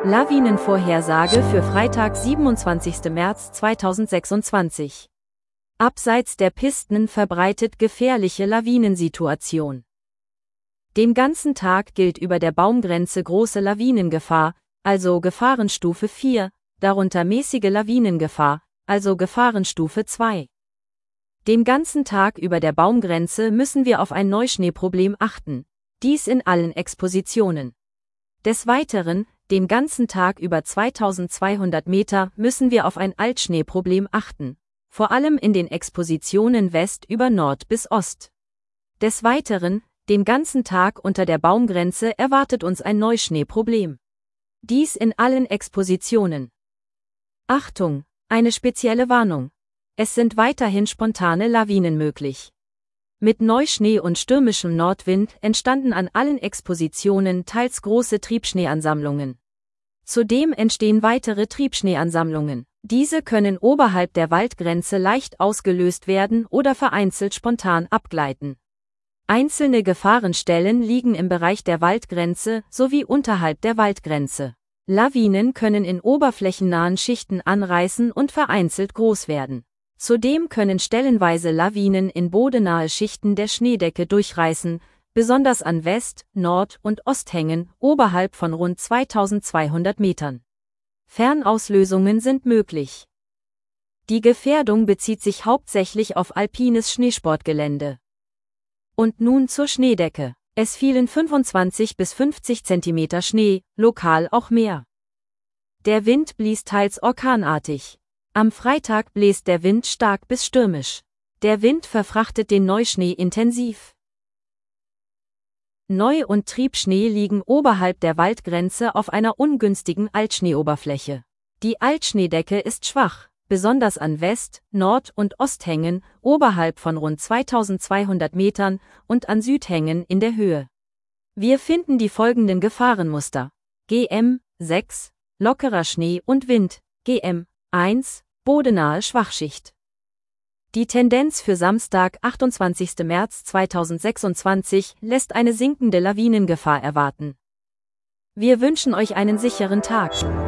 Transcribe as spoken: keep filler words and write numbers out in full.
Lawinenvorhersage für Freitag, siebenundzwanzigsten März zweitausendsechsundzwanzig. Abseits der Pisten verbreitet gefährliche Lawinensituation. Den ganzen Tag gilt über der Baumgrenze große Lawinengefahr, also Gefahrenstufe vier, darunter mäßige Lawinengefahr, also Gefahrenstufe zwei. Den ganzen Tag über der Baumgrenze müssen wir auf ein Neuschneeproblem achten, dies in allen Expositionen. Des Weiteren, den ganzen Tag über zweitausendzweihundert Meter müssen wir auf ein Altschneeproblem achten, vor allem in den Expositionen West über Nord bis Ost. Des Weiteren, den ganzen Tag unter der Baumgrenze erwartet uns ein Neuschneeproblem. Dies in allen Expositionen. Achtung, eine spezielle Warnung. Es sind weiterhin spontane Lawinen möglich. Mit Neuschnee und stürmischem Nordwind entstanden an allen Expositionen teils große Triebschneeansammlungen. Zudem entstehen weitere Triebschneeansammlungen. Diese können oberhalb der Waldgrenze leicht ausgelöst werden oder vereinzelt spontan abgleiten. Einzelne Gefahrenstellen liegen im Bereich der Waldgrenze sowie unterhalb der Waldgrenze. Lawinen können in oberflächennahen Schichten anreißen und vereinzelt groß werden. Zudem können stellenweise Lawinen in bodennahe Schichten der Schneedecke durchreißen, besonders an West-, Nord- und Osthängen oberhalb von rund zweitausendzweihundert Metern. Fernauslösungen sind möglich. Die Gefährdung bezieht sich hauptsächlich auf alpines Schneesportgelände. Und nun zur Schneedecke. Es fielen fünfundzwanzig bis fünfzig Zentimeter Schnee, lokal auch mehr. Der Wind blies teils orkanartig. Am Freitag bläst der Wind stark bis stürmisch. Der Wind verfrachtet den Neuschnee intensiv. Neu- und Triebschnee liegen oberhalb der Waldgrenze auf einer ungünstigen Altschneeoberfläche. Die Altschneedecke ist schwach, besonders an West-, Nord- und Osthängen oberhalb von rund zweitausendzweihundert Metern und an Südhängen in der Höhe. Wir finden die folgenden Gefahrenmuster: G M sechs, lockerer Schnee und Wind, G M eins, bodennahe Schwachschicht. Die Tendenz für Samstag, achtundzwanzigsten März zweitausendsechsundzwanzig, lässt eine sinkende Lawinengefahr erwarten. Wir wünschen euch einen sicheren Tag.